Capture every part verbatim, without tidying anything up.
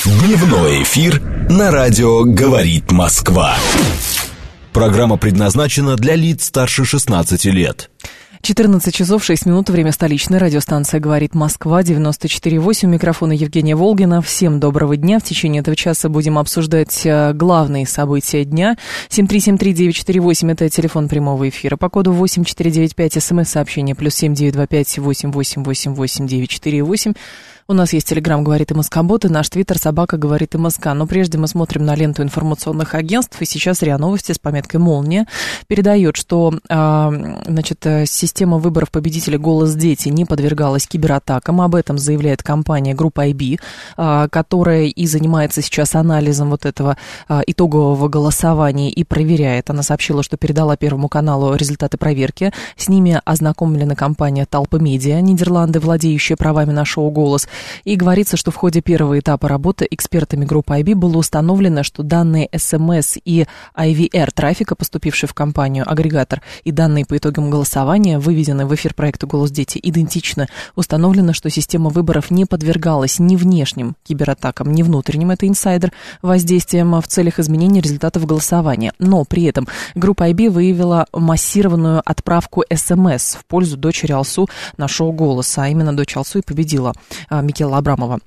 Дневной эфир на радио «Говорит Москва». Программа предназначена для лиц старше шестнадцати лет. четырнадцать часов шесть минут, время столичной радиостанции «Говорит Москва», девяносто четыре восемь, микрофона Евгения Волгина. Всем доброго дня. В течение этого часа будем обсуждать главные события дня. семь три семь три девять четыре восемь, это телефон прямого эфира. По коду восемь четыре девять пять, смс-сообщение, плюс семь девять два пять восемь восемь восемь восемь девять четыре восемь. У нас есть телеграм «Говорит МСК-бот» и наш твиттер «Собака говорит МСК». Но прежде мы смотрим на ленту информационных агентств. И сейчас РИА Новости с пометкой «Молния» передает, что значит, система выборов победителя «Голос Дети» не подвергалась кибератакам. Об этом заявляет компания Group ай би, которая и занимается сейчас анализом вот этого итогового голосования и проверяет. Она сообщила, что передала Первому каналу результаты проверки. С ними ознакомлена компания Talpa Media, Нидерланды, владеющая правами на шоу «Голос». И говорится, что в ходе первого этапа работы экспертами группы ай би было установлено, что данные эс эм эс и ай ви ар трафика, поступившие в компанию агрегатор, и данные по итогам голосования, выведенные в эфир проекта «Голос Дети», идентичны. Установлено, что система выборов не подвергалась ни внешним кибератакам, ни внутренним, это инсайдер, воздействием в целях изменения результатов голосования. Но при этом группа ай би выявила массированную отправку эс эм эс в пользу дочери Алсу на шоу «Голос», а именно дочь Алсу и победила Микела Абрамова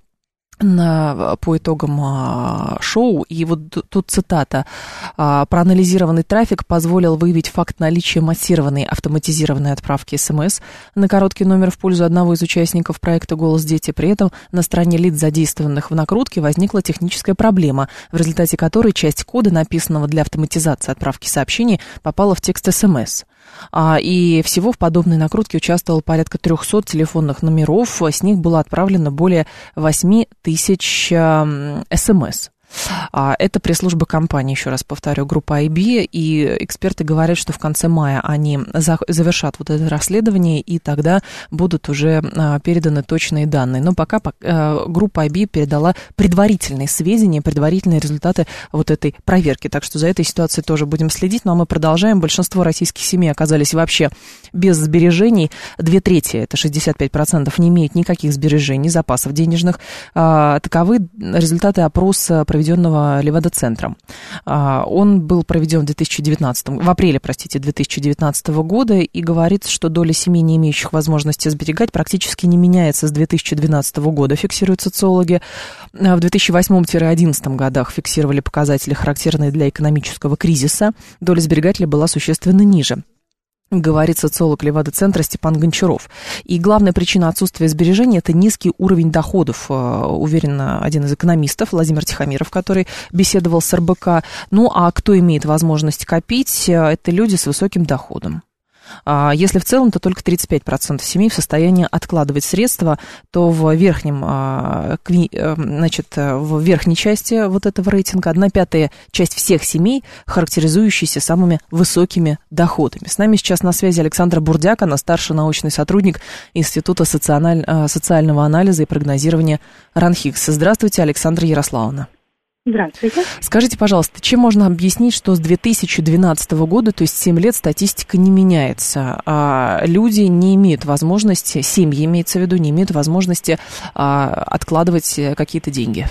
на, по итогам а, шоу. И вот тут цитата. А, «Проанализированный трафик позволил выявить факт наличия массированной автоматизированной отправки эс эм эс на короткий номер в пользу одного из участников проекта «Голос Дети». При этом на стороне лиц, задействованных в накрутке, возникла техническая проблема, в результате которой часть кода, написанного для автоматизации отправки сообщений, попала в текст эс эм эс. А, и всего в подобной накрутке участвовало порядка трехсот телефонных номеров. С них было отправлено более восемь тысяч э, эс эм эс. А, это пресс-служба компании, еще раз повторю, группа ай би, и эксперты говорят, что в конце мая они за, завершат вот это расследование, и тогда будут уже а, переданы точные данные. Но пока а, группа ай би передала предварительные сведения, предварительные результаты вот этой проверки. Так что за этой ситуацией тоже будем следить. Ну а мы продолжаем. Большинство российских семей оказались вообще без сбережений. Две трети, это шестьдесят пять процентов, не имеют никаких сбережений, запасов денежных. А, таковы результаты опроса, проведенного Левада-центром. Он был проведен в две тысячи девятнадцатом, в апреле, простите, две тысячи девятнадцатого года, и говорится, что доля семей, не имеющих возможности сберегать, практически не меняется с две тысячи двенадцатого года, фиксируют социологи. В две тысячи восьмом — две тысячи одиннадцатом годах фиксировали показатели, характерные для экономического кризиса. Доля сберегателей была существенно ниже, говорит социолог Левада-центра Степан Гончаров. И главная причина отсутствия сбережений – это низкий уровень доходов, уверен один из экономистов, Владимир Тихомиров, который беседовал с эр бэ ка. Ну, а кто имеет возможность копить, это люди с высоким доходом. Если в целом, то только тридцать пять процентов семей в состоянии откладывать средства, то в верхнем, значит, в верхней части вот этого рейтинга одна пятая часть всех семей, характеризующиеся самыми высокими доходами. С нами сейчас на связи Александра Бурдяк, она старший научный сотрудник Института социального анализа и прогнозирования РАНХИКС. Здравствуйте, Александра Ярославовна. Здравствуйте. Скажите, пожалуйста, чем можно объяснить, что с две тысячи двенадцатого года, то есть семь лет, статистика не меняется, а люди не имеют возможности, семьи имеется в виду, не имеют возможности а, откладывать какие-то деньги?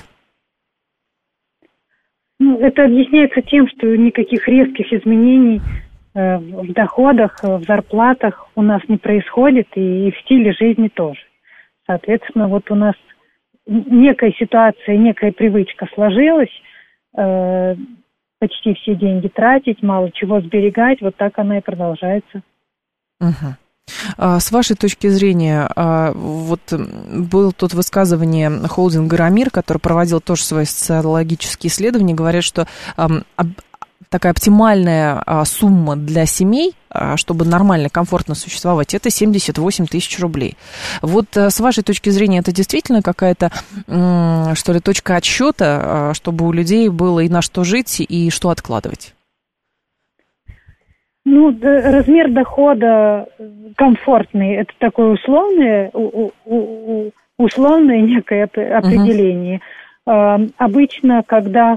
Ну, это объясняется тем, что никаких резких изменений э, в доходах, в зарплатах у нас не происходит, и, и в стиле жизни тоже. Соответственно, вот у нас некая ситуация, некая привычка сложилась, э, почти все деньги тратить, мало чего сберегать, вот так она и продолжается. Угу. А с вашей точки зрения, вот было тут высказывание холдинга «Рамир», который проводил тоже свои социологические исследования, говорят, что такая оптимальная сумма для семей, чтобы нормально, комфортно существовать, это семьдесят восемь тысяч рублей. Вот с вашей точки зрения, это действительно какая-то, что ли, точка отсчета, чтобы у людей было и на что жить, и что откладывать? Ну, размер дохода комфортный, это такое условное, условное некое определение. Uh-huh. Обычно, когда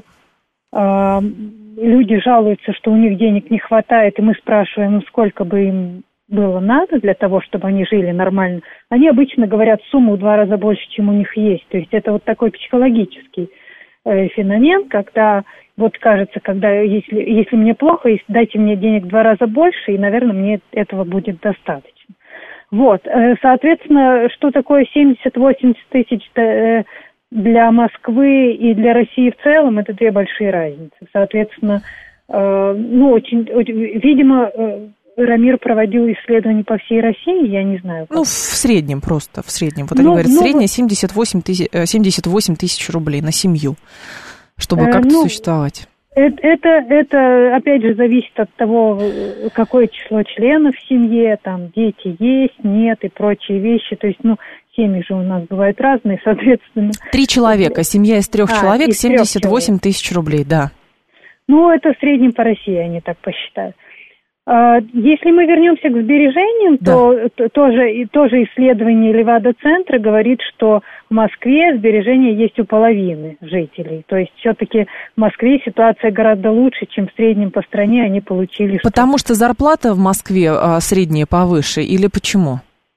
люди жалуются, что у них денег не хватает, и мы спрашиваем, сколько бы им было надо для того, чтобы они жили нормально, они обычно говорят сумму в два раза больше, чем у них есть. То есть это вот такой психологический феномен, когда вот кажется, когда если, если мне плохо, дайте мне денег в два раза больше, и, наверное, мне этого будет достаточно. Вот, соответственно, что такое семьдесят-восемьдесят тысяч для Москвы и для России в целом, это две большие разницы. Соответственно, ну, очень, видимо, Рамир проводил исследования по всей России, я не знаю. Как. Ну, в среднем просто, в среднем. Вот они ну, говорят, ну, средняя семьдесят восемь тысяч рублей на семью, чтобы как-то ну, существовать. Это, это, это, опять же, зависит от того, какое число членов в семье, там, дети есть, нет и прочие вещи. То есть, ну, семьи же у нас бывают разные, соответственно. Три человека, семья из трех а, человек, из семьдесят восемь тысяч рублей, да. Ну, это в среднем по России, они так посчитают. Если мы вернемся к сбережениям, да. то, то тоже, тоже исследование Левада-центра говорит, что в Москве сбережения есть у половины жителей. То есть все-таки в Москве ситуация гораздо лучше, чем в среднем по стране они получили. Потому что, что зарплата в Москве а, средняя повыше или почему?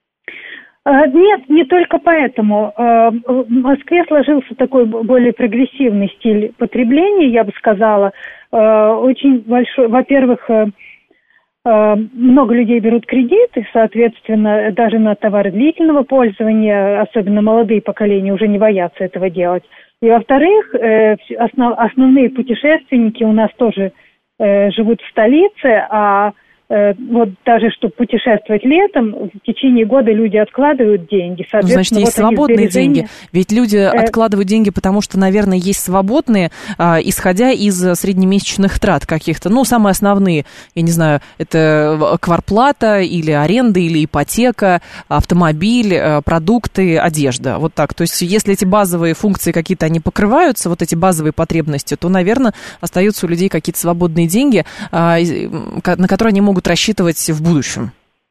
Нет, не только поэтому. В Москве сложился такой более прогрессивный стиль потребления, я бы сказала. Очень большой, во-первых, много людей берут кредиты, соответственно, даже на товары длительного пользования, особенно молодые поколения, уже не боятся этого делать. И, во-вторых, основ, основные путешественники у нас тоже живут в столице, а вот даже чтобы путешествовать летом, в течение года люди откладывают деньги. Ну, значит, есть вот свободные деньги. Ведь люди э... откладывают деньги, потому что, наверное, есть свободные, а, исходя из среднемесячных трат каких-то. Ну, самые основные, я не знаю, это квартплата или аренда, или ипотека, автомобиль, продукты, одежда. Вот так. То есть, если эти базовые функции какие-то, они покрываются, вот эти базовые потребности, то, наверное, остаются у людей какие-то свободные деньги, а, на которые они могут рассчитывать в будущем?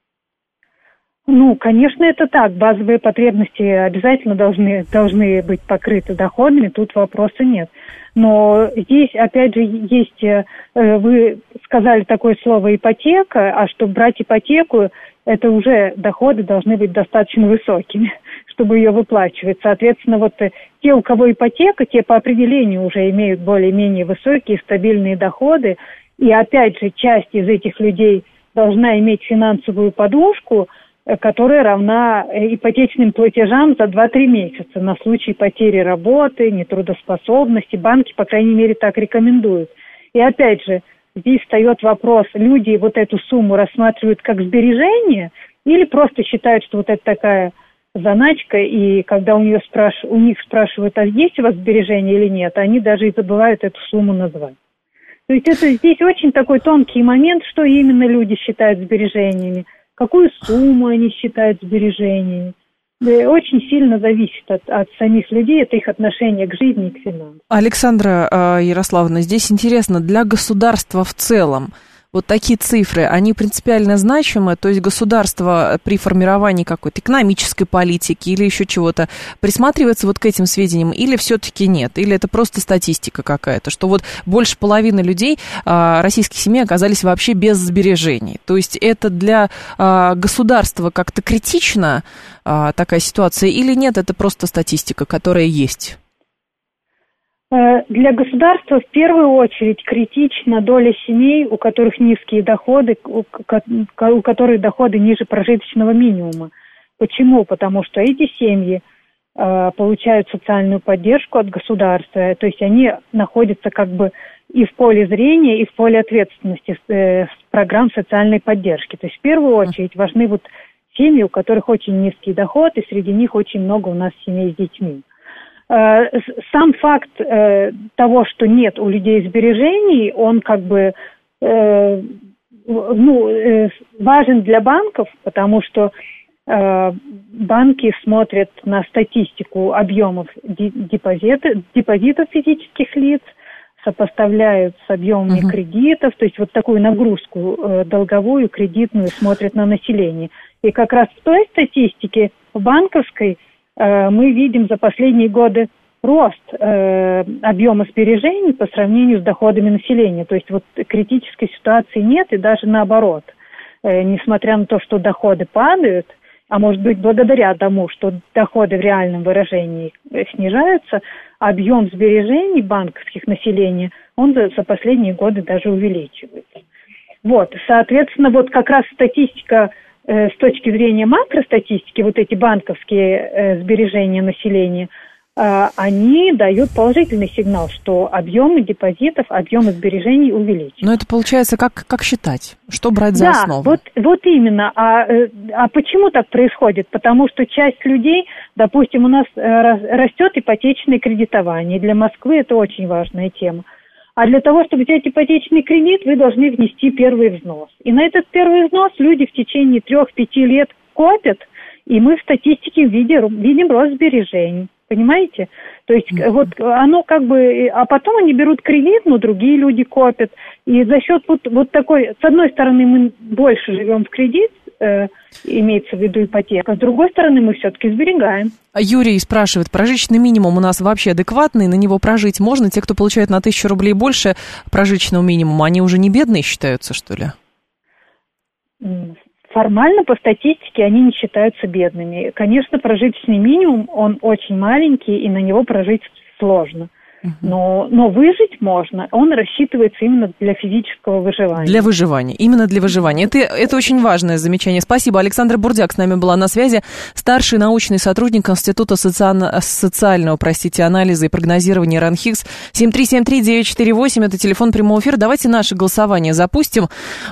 Ну, конечно, это так. Базовые потребности обязательно должны, должны быть покрыты доходами, тут вопроса нет. Но здесь, опять же, есть, вы сказали такое слово ипотека, а чтобы брать ипотеку, это уже доходы должны быть достаточно высокими, чтобы ее выплачивать. Соответственно, вот те, у кого ипотека, те по определению уже имеют более-менее высокие стабильные доходы. И опять же, часть из этих людей должна иметь финансовую подушку, которая равна ипотечным платежам за два-три месяца на случай потери работы, нетрудоспособности. Банки, по крайней мере, так рекомендуют. И опять же, здесь встает вопрос, люди вот эту сумму рассматривают как сбережение или просто считают, что вот это такая заначка, и когда у, нее спраш... у них спрашивают, а есть у вас сбережения или нет, они даже и забывают эту сумму назвать. То есть это здесь очень такой тонкий момент, что именно люди считают сбережениями, какую сумму они считают сбережениями. Очень сильно зависит от, от самих людей, от их отношения к жизни и к финансам. Александра Ярославовна, здесь интересно, для государства в целом, вот такие цифры, они принципиально значимы, то есть государство при формировании какой-то экономической политики или еще чего-то присматривается вот к этим сведениям или все-таки нет? Или это просто статистика какая-то, что вот больше половины людей а, российских семей оказались вообще без сбережений? То есть это для а, государства как-то критично а, такая ситуация или нет? Это просто статистика, которая есть? Для государства в первую очередь критична доля семей, у которых низкие доходы, у которых доходы ниже прожиточного минимума. Почему? Потому что эти семьи э, получают социальную поддержку от государства, то есть они находятся как бы и в поле зрения, и в поле ответственности э, программ социальной поддержки. То есть в первую очередь важны вот семьи, у которых очень низкий доход, и среди них очень много у нас семей с детьми. Сам факт э, того, что нет у людей сбережений, он как бы э, ну, э, важен для банков, потому что э, банки смотрят на статистику объемов депозита, депозитов физических лиц, сопоставляют с объемами uh-huh. кредитов, то есть вот такую нагрузку э, долговую, кредитную смотрят на население. И как раз в той статистике, в банковской, мы видим за последние годы рост э, объема сбережений по сравнению с доходами населения. То есть вот критической ситуации нет, и даже наоборот. Э, несмотря на то, что доходы падают, а может быть благодаря тому, что доходы в реальном выражении снижаются, объем сбережений банковских населения, он за, за последние годы даже увеличивается. Вот, соответственно, вот как раз статистика э, с точки зрения макростатистики, вот эти банковские э, сбережения населения, э, они дают положительный сигнал, что объемы депозитов, объемы сбережений увеличиваются. Но это получается, как, как считать? Что брать за да, основу? Вот, вот именно. А, а почему так происходит? Потому что часть людей, допустим, у нас растет ипотечное кредитование. Для Москвы это очень важная тема. А для того, чтобы взять ипотечный кредит, вы должны внести первый взнос. И на этот первый взнос люди в течение трех-пяти лет копят, и мы в статистике видим, видим рост сбережений. Понимаете? То есть mm-hmm. вот оно как бы... А потом они берут кредит, но другие люди копят. И за счет вот, вот такой... С одной стороны, мы больше живем в кредит, э, имеется в виду ипотека. А с другой стороны, мы все-таки сберегаем. Юрий спрашивает, прожиточный минимум у нас вообще адекватный? На него прожить можно? Те, кто получает на тысячу рублей больше прожиточного минимума, они уже не бедные считаются, что ли? Mm. Формально, по статистике, они не считаются бедными. Конечно, прожиточный минимум, он очень маленький, и на него прожить сложно. Но, но выжить можно, он рассчитывается именно для физического выживания. Для выживания, именно для выживания. Это, это очень важное замечание. Спасибо. Александра Бурдяк с нами была на связи, старший научный сотрудник Института социально, социального, простите, анализа и прогнозирования РАНХИКС. семь три семь три девять четыре восемь, это телефон прямого эфира. Давайте наше голосование запустим.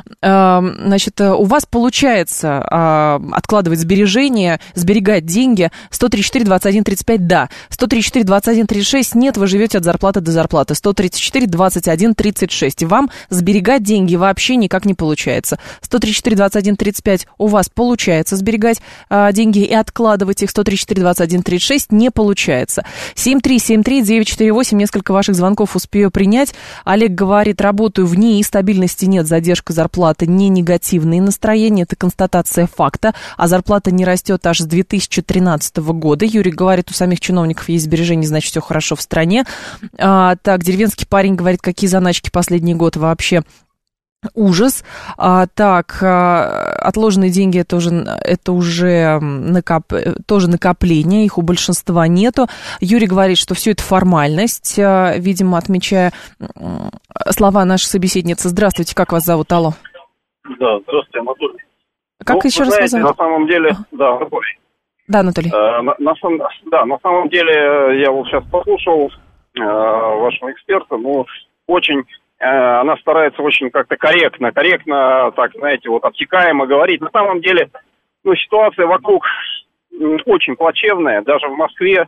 Значит, у вас получается откладывать сбережения, сберегать деньги. сто тридцать четыре двадцать один тридцать пять, да. сто тридцать четыре двадцать один тридцать шесть, нет, вы живете от зарплаты до зарплаты. сто тридцать четыре двадцать один тридцать шесть. Вам сберегать деньги вообще никак не получается. сто тридцать четыре двадцать один тридцать пять у вас получается сберегать а, деньги и откладывать их. сто тридцать четыре двадцать один тридцать шесть не получается. семь три семь три девять четыре восемь. Несколько ваших звонков успею принять. Олег говорит, работаю в НИИ, стабильности нет, задержка зарплаты, не негативные настроения, это констатация факта, а зарплата не растет аж с две тысячи тринадцатого года. Юрий говорит, у самих чиновников есть сбережения, значит, все хорошо в стране. А, так, деревенский парень говорит, какие заначки последний год вообще ужас. А, так, а, отложенные деньги это уже, это уже накоп, тоже накопление, их у большинства нету. Юрий говорит, что все это формальность, а, видимо, отмечая слова нашей собеседницы. Здравствуйте, как вас зовут? Алло. Да, здравствуйте, Анатолий. Как ну, еще раз знаете, вас зовут? На самом деле, да, Анатолий. Да, Анатолий. Э, на, на, да, на самом деле, я вот сейчас послушал э, вашего эксперта, ну, очень, э, она старается очень как-то корректно, корректно, так, знаете, вот обтекаемо говорить. На самом деле, ну, ситуация вокруг очень плачевная, даже в Москве,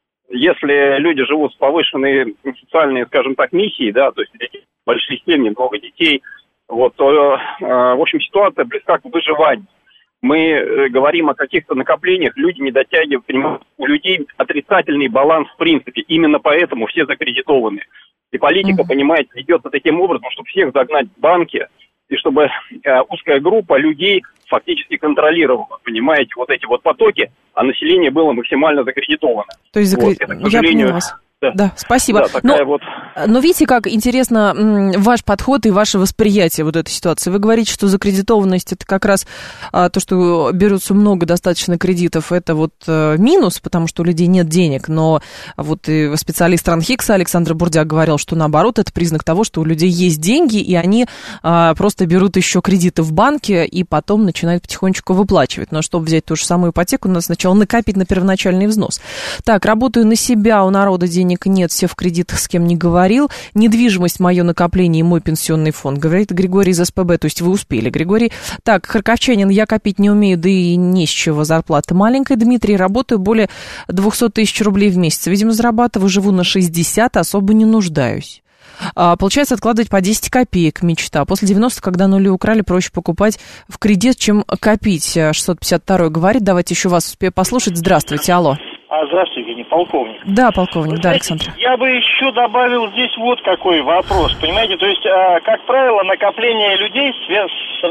если люди живут с повышенной социальной, скажем так, миссией, да, то есть большие семьи, много детей, вот, то, э, в общем, ситуация близка к выживанию. Мы э, говорим о каких-то накоплениях, люди не дотягивают, понимаете, у людей отрицательный баланс в принципе, именно поэтому все закредитованы. И политика, mm-hmm. понимаете, ведется таким образом, чтобы всех загнать в банки, и чтобы э, узкая группа людей фактически контролировала, понимаете, вот эти вот потоки, а население было максимально закредитовано. То есть, закред... вот, это, к сожалению... Я поняла вас. Да. да, спасибо. Да, но, вот... но видите, как интересно ваш подход и ваше восприятие вот этой ситуации. Вы говорите, что закредитованность это как раз а, то, что берется много достаточно кредитов, это вот а, минус, потому что у людей нет денег. Но вот и специалист РАНХИКСа Александр Бурдяк говорил, что наоборот, это признак того, что у людей есть деньги, и они а, просто берут еще кредиты в банке и потом начинают потихонечку выплачивать. Но чтобы взять ту же самую ипотеку, надо сначала накопить на первоначальный взнос. Так, работаю на себя, у народа денег нет, все в кредитах, с кем не говорил. Недвижимость, мое накопление и мой пенсионный фонд, говорит Григорий из СПБ, то есть вы успели, Григорий. Так, харьковчанин, я копить не умею, да и не с чего, зарплата маленькая. Дмитрий, работаю более двести тысяч рублей в месяц, видимо, зарабатываю, живу на шестьдесят, особо не нуждаюсь. А, получается, откладывать по десять копеек мечта. После девяностых, когда нули украли, проще покупать в кредит, чем копить. шестьсот пятьдесят второй говорит, давайте еще вас успею послушать. Здравствуйте, алло. А, здравствуйте, не полковник. Да, полковник, да, Александр. Я бы еще добавил здесь вот какой вопрос, понимаете, то есть, как правило, накопления людей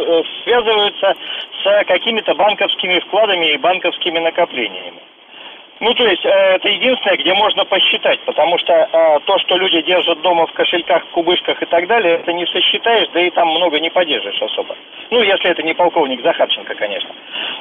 связываются с какими-то банковскими вкладами и банковскими накоплениями. Ну, то есть, э, это единственное, где можно посчитать, потому что э, то, что люди держат дома в кошельках, в кубышках и так далее, это не сосчитаешь, да и там много не подержишь особо. Ну, если это не полковник Захарченко, конечно.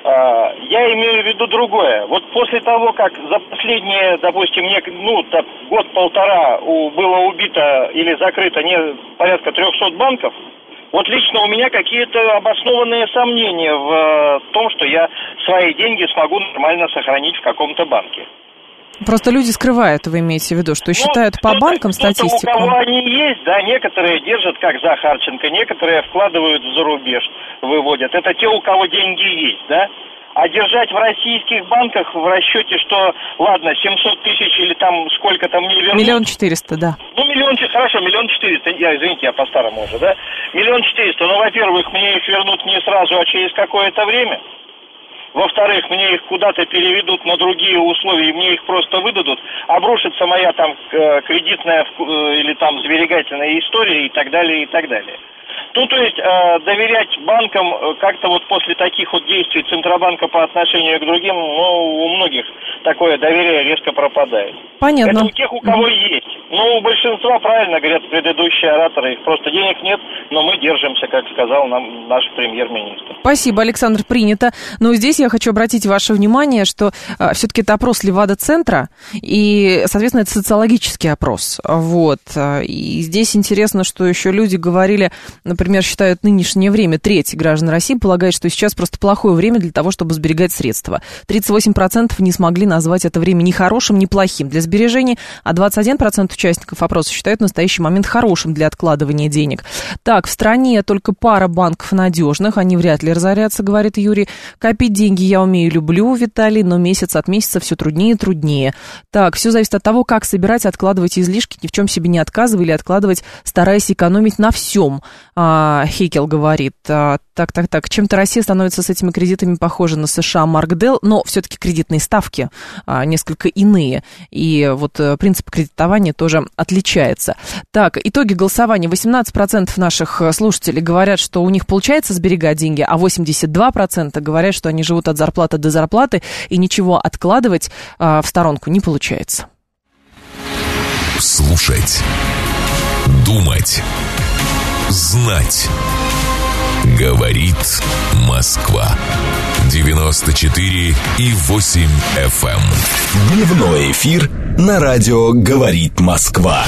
Э, я имею в виду другое. Вот после того, как за последние, допустим, не, ну, год-полтора было убито или закрыто не, порядка трехсот банков, вот лично у меня какие-то обоснованные сомнения в том, что я свои деньги смогу нормально сохранить в каком-то банке. Просто люди скрывают, вы имеете в виду, что считают ну, по банкам статистику. У кого они есть, да, некоторые держат, как Захарченко, некоторые вкладывают за рубеж, выводят. Это те, у кого деньги есть, да. А держать в российских банках в расчете, что, ладно, семьсот тысяч или там сколько-то мне вернут. Миллион четыреста, да. Ну, миллион, хорошо, миллион четыреста, я, извините, я по-старому уже, да. Миллион четыреста, ну, во-первых, мне их вернут не сразу, а через какое-то время. Во-вторых, мне их куда-то переведут на другие условия, и мне их просто выдадут. Обрушится моя там кредитная или там сберегательная история и так далее, и так далее. Ну, то есть, э, доверять банкам как-то вот после таких вот действий Центробанка по отношению к другим, ну, у многих такое доверие резко пропадает. Понятно. Это у тех, у кого mm-hmm. есть. Ну, у большинства, правильно говорят предыдущие ораторы, их просто денег нет, но мы держимся, как сказал нам наш премьер-министр. Спасибо, Александр, принято. Но здесь я хочу обратить ваше внимание, что э, все-таки это опрос Левада-центра, и, соответственно, это социологический опрос. Вот. И здесь интересно, что еще люди говорили, например, считают нынешнее время, треть граждан России полагает, что сейчас просто плохое время для того, чтобы сберегать средства. тридцать восемь процентов не смогли назвать это время ни хорошим, ни плохим для сбережений, а двадцать один процент участников опроса считают настоящий момент хорошим для откладывания денег. Так, в стране только пара банков надежных, они вряд ли разорятся, говорит Юрий. Копить деньги я умею, люблю, Виталий, но месяц от месяца все труднее и труднее. Так, все зависит от того, как собирать, откладывать излишки, ни в чем себе не отказывая или откладывать, стараясь экономить на всем. Хейкел говорит, так, так, так, чем-то Россия становится с этими кредитами похожа на США, Марк Делл, но все-таки кредитные ставки а, несколько иные, и вот принцип кредитования тоже отличается. Так, итоги голосования. восемнадцать процентов наших слушателей говорят, что у них получается сберегать деньги, а восемьдесят два процента говорят, что они живут от зарплаты до зарплаты, и ничего откладывать а, в сторонку не получается. Слушать, думать, знать. Говорит Москва. девяносто четыре и восемь эф эм. Дневной эфир на радио «Говорит Москва».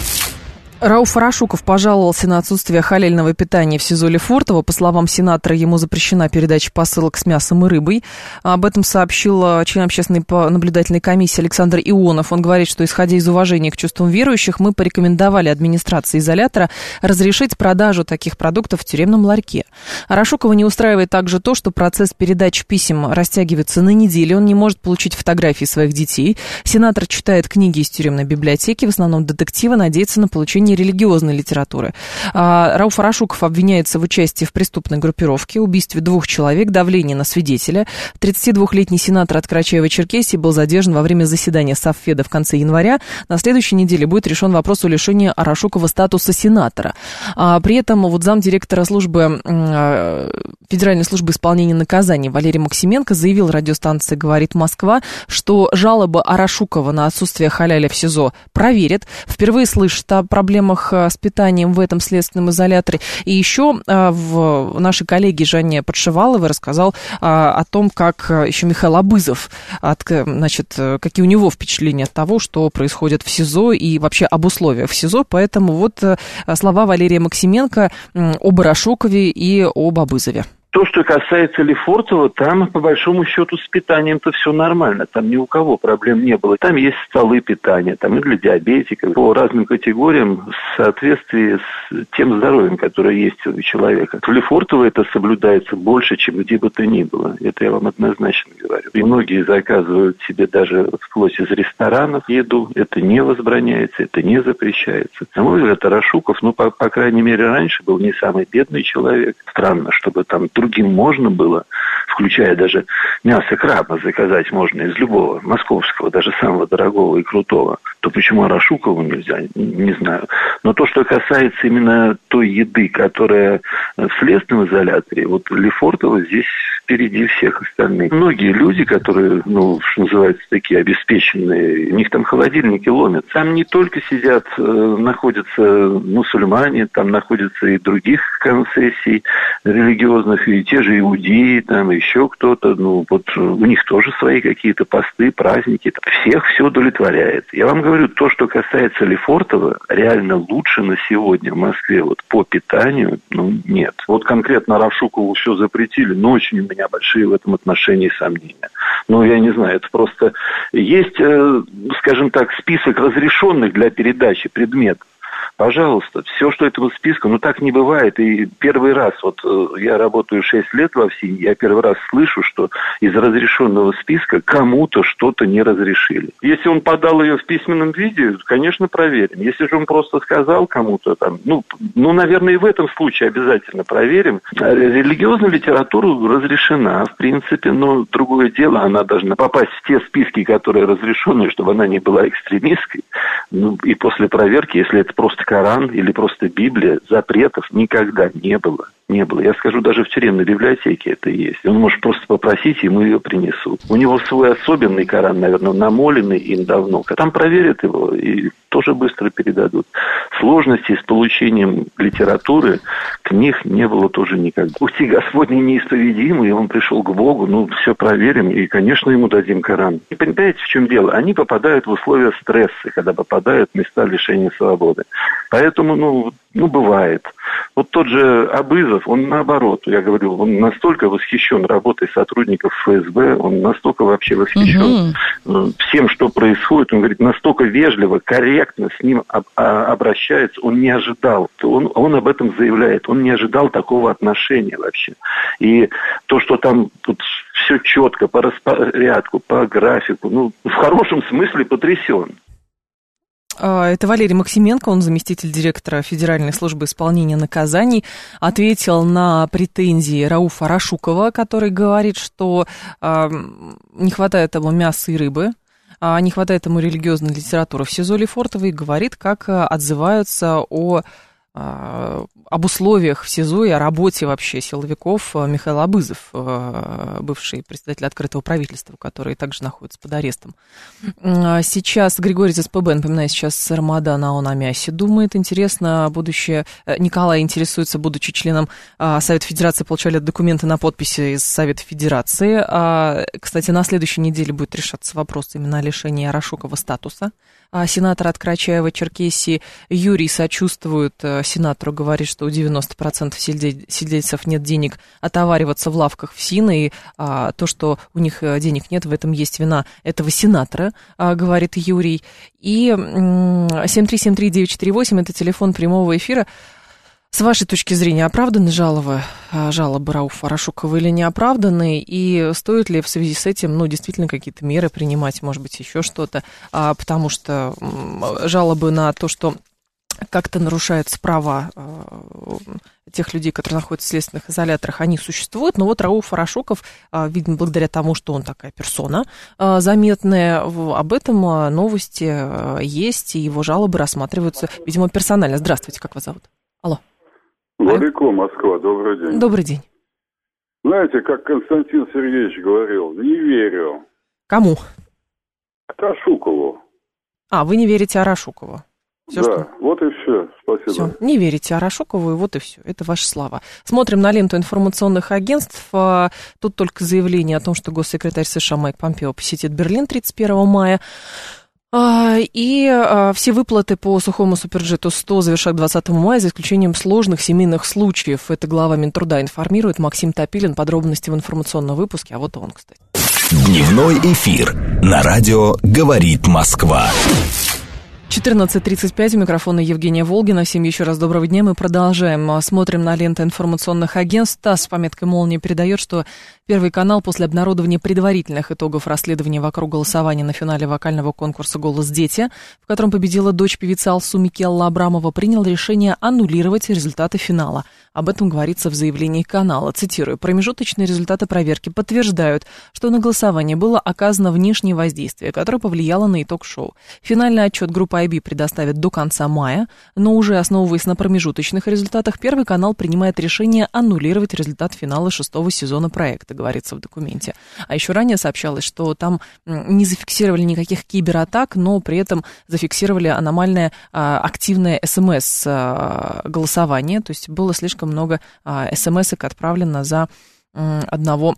Рауф Арашуков пожаловался на отсутствие халяльного питания в СИЗО Лефортово. По словам сенатора, ему запрещена передача посылок с мясом и рыбой. Об этом сообщил член общественной наблюдательной комиссии Александр Ионов. Он говорит, что, исходя из уважения к чувствам верующих, мы порекомендовали администрации изолятора разрешить продажу таких продуктов в тюремном ларьке. Арашукова не устраивает также то, что процесс передачи писем растягивается на неделю. Он не может получить фотографии своих детей. Сенатор читает книги из тюремной библиотеки, в основном детективы, надеется на получение религиозной литературы. Рауф Арашуков обвиняется в участии в преступной группировке, убийстве двух человек, давлении на свидетеля. тридцатидвухлетний сенатор от Карачаево-Черкесии был задержан во время заседания Совфеда в конце января. На следующей неделе будет решен вопрос о лишении Арашукова статуса сенатора. При этом вот замдиректора службы, Федеральной службы исполнения наказаний Валерий Максименко заявил радиостанции «Говорит Москва», что жалобы Арашукова на отсутствие халяля в СИЗО проверят. Впервые слышит о проблемах с питанием в этом следственном изоляторе. И еще в нашей коллеге Жанне Подшиваловой рассказал о том, как еще Михаил Абызов, значит, какие у него впечатления от того, что происходит в СИЗО и вообще об условиях в СИЗО. Поэтому вот слова Валерия Максименко об Арашукове и об Абызове. То, что касается Лефортово, там, по большому счету, с питанием-то все нормально. Там ни у кого проблем не было. Там есть столы питания, там и для диабетиков, по разным категориям, в соответствии с тем здоровьем, которое есть у человека. В Лефортово это соблюдается больше, чем где бы то ни было. Это я вам однозначно говорю. И многие заказывают себе даже вплоть из ресторанов еду. Это не возбраняется, это не запрещается. На мой взгляд, Арашуков, ну, по, по крайней мере, раньше был не самый бедный человек. Странно, чтобы там другим можно было включая даже мясо краба заказать можно из любого московского, даже самого дорогого и крутого, то почему Арашукову нельзя, не знаю. Но то, что касается именно той еды, которая в следственном изоляторе, вот Лефортово здесь впереди всех остальных. Многие люди, которые, ну, что называется, такие обеспеченные, у них там холодильники ломят. Там не только сидят, э, находятся мусульмане, там находятся и других конфессий религиозных, и те же иудеи, там еще кто-то, ну, вот у них тоже свои какие-то посты, праздники. Всех все удовлетворяет. Я вам говорю, то, что касается Лефортово, реально лучше на сегодня в Москве вот по питанию, ну, нет. Вот конкретно Арашукову все запретили, но очень у меня большие в этом отношении сомнения. Ну, я не знаю, это просто... Есть, э, скажем так, список разрешенных для передачи предметов. Пожалуйста, все, что этого списка, ну так не бывает. И первый раз, вот я работаю шесть лет во ВСИН, я первый раз слышу, что из разрешенного списка кому-то что-то не разрешили. Если он подал ее в письменном виде, конечно, проверим. Если же он просто сказал кому-то там, ну, ну, наверное, и в этом случае обязательно проверим. Религиозная литература разрешена, в принципе, но другое дело, она должна попасть в те списки, которые разрешены, чтобы она не была экстремистской. Ну, и после проверки, если это просто Коран или просто Библия, запретов никогда не было. Не было. Я скажу, даже в тюремной библиотеке это есть. Он может просто попросить, ему ее принесут. У него свой особенный Коран, наверное, намоленный им давно. Там проверят его и тоже быстро передадут. Сложностей с получением литературы книг не было тоже никогда. Пути Господни неисповедимы, и он пришел к Богу, ну, все проверим, и, конечно, ему дадим Коран. И понимаете, в чем дело? Они попадают в условия стресса, когда попадают в места лишения свободы. Поэтому, ну, ну, бывает. Вот тот же Абызов, он наоборот, я говорю, он настолько восхищен работой сотрудников ФСБ, он настолько вообще восхищен угу. всем, что происходит. Он говорит, настолько вежливо, корректно с ним об, а, обращается, он не ожидал. Он, он об этом заявляет, он не ожидал такого отношения вообще. И то, что там тут все четко, по распорядку, по графику, ну, в хорошем смысле потрясен. Это Валерий Максименко, он заместитель директора Федеральной службы исполнения наказаний, ответил на претензии Рауфа Арашукова, который говорит, что э, не хватает ему мяса и рыбы, э, не хватает ему религиозной литературы в СИЗО Лефортово, и говорит, как отзываются о... об условиях в СИЗО и о работе вообще силовиков Михаил Абызов, бывший председатель открытого правительства, который также находится под арестом. Сейчас Григорий из СПБ, напоминаю, сейчас Рамадан, а он о мясе думает. Интересно, будущее... Николай интересуется, будучи членом Совета Федерации, получали документы на подписи из Совета Федерации. Кстати, на следующей неделе будет решаться вопрос именно о лишении Арашукова статуса. Сенатор от Карачаева-Черкесии Юрий сочувствует сенатору, говорит, что у девяноста процентов сельдейцев нет денег отовариваться в лавках ФСИН, и а, то, что у них денег нет, в этом есть вина этого сенатора, а, говорит Юрий. И семь три семь три девять четыре восемь, это телефон прямого эфира. С вашей точки зрения, оправданы жалобы, жалобы Рауфа Арашукова или не оправданы? И стоит ли в связи с этим, ну, действительно какие-то меры принимать, может быть, еще что-то? А, потому что жалобы на то, что как-то нарушаются права тех людей, которые находятся в следственных изоляторах, они существуют. Но вот Рауф Арашуков, видимо, благодаря тому, что он такая персона заметная, об этом новости есть, и его жалобы рассматриваются, видимо, персонально. Здравствуйте, как вас зовут? Алло. Далеко, Москва, добрый день. Добрый день. Знаете, как Константин Сергеевич говорил, не верю. Кому? Арашукову. А, вы не верите Арашукову? Все, да, что... вот и все, спасибо. Все, не верите Арашукову, и вот и все, это ваши слова. Смотрим на ленту информационных агентств. Тут только заявление о том, что госсекретарь США Майк Помпео посетит Берлин тридцать первого мая. И все выплаты по сухому суперджету сто завершат двадцатого мая, за исключением сложных семейных случаев. Это глава Минтруда информирует. Максим Топилин. Подробности в информационном выпуске. А вот он, кстати. Дневной эфир на радио «Говорит Москва». четырнадцать тридцать пять, у микрофона Евгения Волгина. Всем еще раз доброго дня. Мы продолжаем. Смотрим на ленты информационных агентств. ТАСС с пометкой «Молния» передает, что Первый канал после обнародования предварительных итогов расследования вокруг голосования на финале вокального конкурса «Голос дети», в котором победила дочь певицы Алсу Микелла Абрамова, принял решение аннулировать результаты финала. Об этом говорится в заявлении канала. Цитирую: «Промежуточные результаты проверки подтверждают, что на голосование было оказано внешнее воздействие, которое повлияло на итог шоу. Финальный отчет группа ай би предоставит до конца мая, но уже основываясь на промежуточных результатах, Первый канал принимает решение аннулировать результат финала шестого сезона проекта», говорится в документе. А еще ранее сообщалось, что там не зафиксировали никаких кибератак, но при этом зафиксировали аномальное а, активное смс-голосование, то есть было слишком много а, смс-ок отправлено за а, одного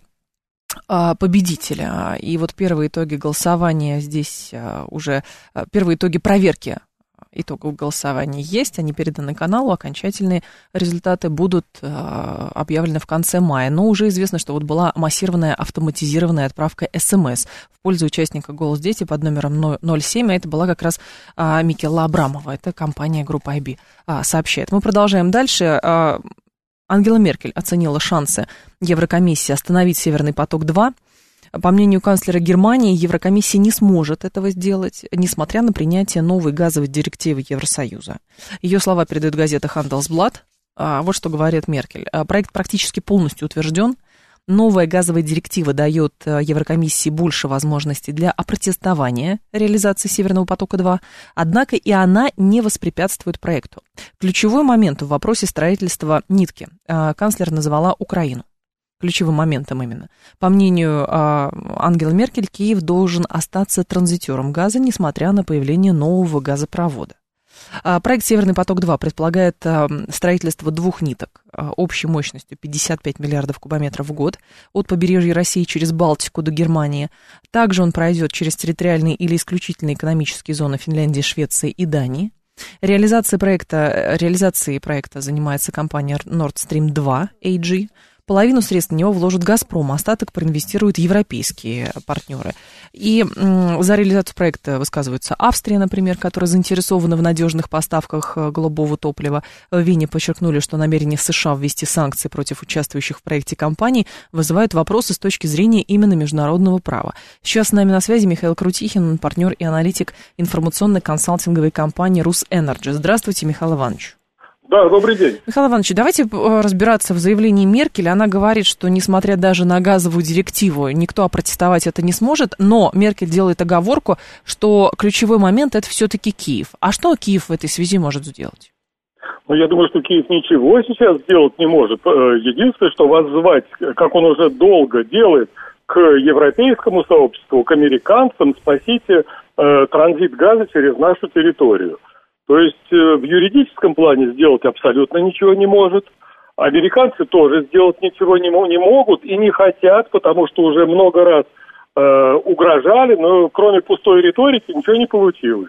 а, победителя. И вот первые итоги голосования здесь а, уже, а, первые итоги проверки итогов голосования есть, они переданы каналу, окончательные результаты будут э, объявлены в конце мая. Но уже известно, что вот была массированная автоматизированная отправка СМС в пользу участника «Голос дети» под номером ноль семь, а это была как раз э, Микелла Абрамова, это компания группа ай би э, сообщает. Мы продолжаем дальше. Э, Ангела Меркель оценила шансы Еврокомиссии остановить «Северный поток-два». По мнению канцлера Германии, Еврокомиссия не сможет этого сделать, несмотря на принятие новой газовой директивы Евросоюза. Ее слова передает газета Handelsblatt. Вот что говорит Меркель. Проект практически полностью утвержден. Новая газовая директива дает Еврокомиссии больше возможностей для опротестования реализации Северного потока-два, однако и она не воспрепятствует проекту. Ключевой момент в вопросе строительства нитки канцлер назвала Украину. Ключевым моментом именно. По мнению э, Ангелы Меркель, Киев должен остаться транзитером газа, несмотря на появление нового газопровода. Э, проект «Северный поток-два» предполагает э, строительство двух ниток э, общей мощностью пятьдесят пять миллиардов кубометров в год от побережья России через Балтику до Германии. Также он пройдет через территориальные или исключительные экономические зоны Финляндии, Швеции и Дании. Реализацией проекта, реализацией проекта занимается компания Nord Stream два эй джи. Половину средств в него вложит «Газпром», остаток проинвестируют европейские партнеры. И м, за реализацию проекта высказывается Австрия, например, которая заинтересована в надежных поставках голубого топлива. В Вене подчеркнули, что намерение США ввести санкции против участвующих в проекте компаний вызывает вопросы с точки зрения именно международного права. Сейчас с нами на связи Михаил Крутихин, он партнер и аналитик информационной консалтинговой компании «Русэнерджи». Здравствуйте, Михаил Иванович. Да, добрый день. Михаил Иванович, давайте разбираться в заявлении Меркель. Она говорит, что несмотря даже на газовую директиву, никто опротестовать это не сможет, но Меркель делает оговорку, что ключевой момент – это все-таки Киев. А что Киев в этой связи может сделать? Ну, я думаю, что Киев ничего сейчас сделать не может. Единственное, что воззвать, как он уже долго делает, к европейскому сообществу, к американцам, спасите э, транзит газа через нашу территорию. То есть э, в юридическом плане сделать абсолютно ничего не может. Американцы тоже сделать ничего не, не могут и не хотят, потому что уже много раз э, угрожали, но кроме пустой риторики ничего не получилось.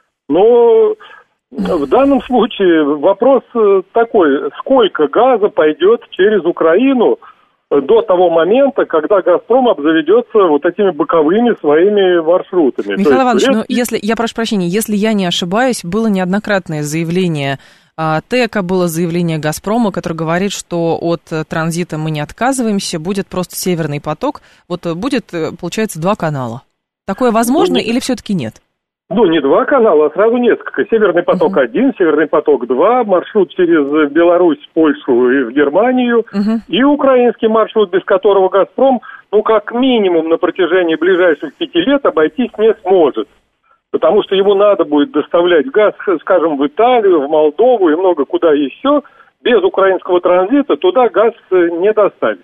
Но в данном случае вопрос такой: сколько газа пойдет через Украину до того момента, когда «Газпром» обзаведется вот этими боковыми своими маршрутами. Михаил Иванович, турецкий... ну, если, я прошу прощения, если я не ошибаюсь, было неоднократное заявление а, ТЭКа, было заявление «Газпрома», которое говорит, что от транзита мы не отказываемся, будет просто «Северный поток», вот будет, получается, два канала. Такое возможно ну, или все-таки нет? Ну, не два канала, а сразу несколько. «Северный поток-один», uh-huh. «Северный поток-два», маршрут через Беларусь, Польшу и в Германию, uh-huh. и украинский маршрут, без которого «Газпром», ну, как минимум на протяжении ближайших пяти лет обойтись не сможет. Потому что ему надо будет доставлять газ, скажем, в Италию, в Молдову и много куда еще. Без украинского транзита туда газ не доставить.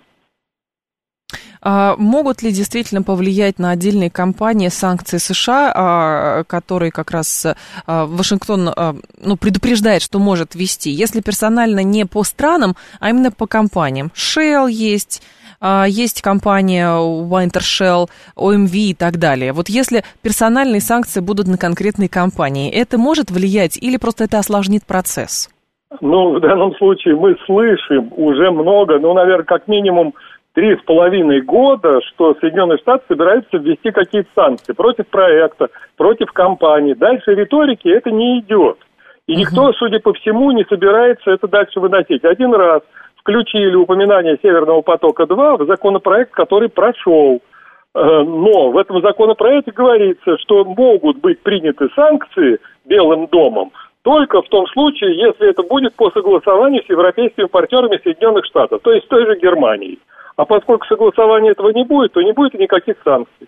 А могут ли действительно повлиять на отдельные компании санкции США, которые как раз Вашингтон ну, предупреждает, что может ввести, если персонально не по странам, а именно по компаниям? Shell есть, есть компания Wintershall, о эм ви и так далее. Вот если персональные санкции будут на конкретные компании, это может влиять или просто это осложнит процесс? Ну, в данном случае мы слышим уже много, ну, наверное, как минимум три с половиной года, что Соединенные Штаты собираются ввести какие-то санкции против проекта, против компании. Дальше риторики это не идет. И никто, судя по всему, не собирается это дальше выносить. Один раз включили упоминание Северного потока-два в законопроект, который прошел. Но в этом законопроекте говорится, что могут быть приняты санкции Белым домом только в том случае, если это будет по согласованию с европейскими партнерами Соединенных Штатов, то есть той же Германией. А поскольку согласования этого не будет, то не будет и никаких санкций.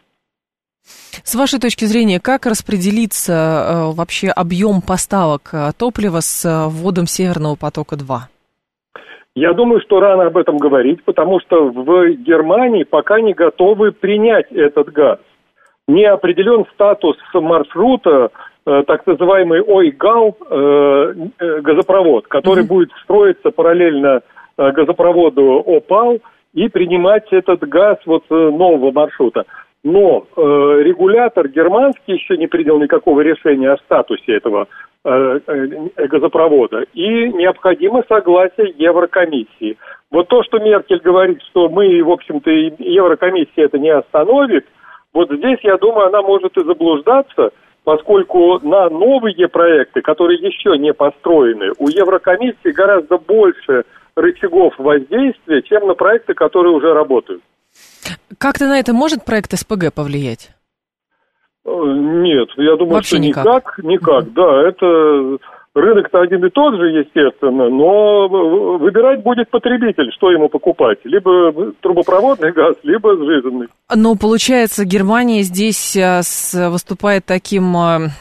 С вашей точки зрения, как распределится э, вообще объем поставок э, топлива с э, вводом Северного потока-два? Я думаю, что рано об этом говорить, потому что в Германии пока не готовы принять этот газ. Не определен статус маршрута, э, так называемый Ойгал, э, э, газопровод, который mm-hmm. будет строиться параллельно э, газопроводу Опал и принимать этот газ вот э, нового маршрута. Но э, регулятор германский еще не принял никакого решения о статусе этого э, э, газопровода. И необходимо согласие Еврокомиссии. Вот то, что Меркель говорит, что мы, в общем-то, Еврокомиссия это не остановит, вот здесь, я думаю, она может и заблуждаться, поскольку на новые проекты, которые еще не построены, у Еврокомиссии гораздо больше рычагов воздействия, чем на проекты, которые уже работают. Как-то на это может проект СПГ повлиять? Нет, я думаю, вообще что никак. никак, никак, mm-hmm. да, это рынок-то один и тот же, естественно, но выбирать будет потребитель, что ему покупать, либо трубопроводный газ, либо сжиженный. Но, получается, Германия здесь выступает таким,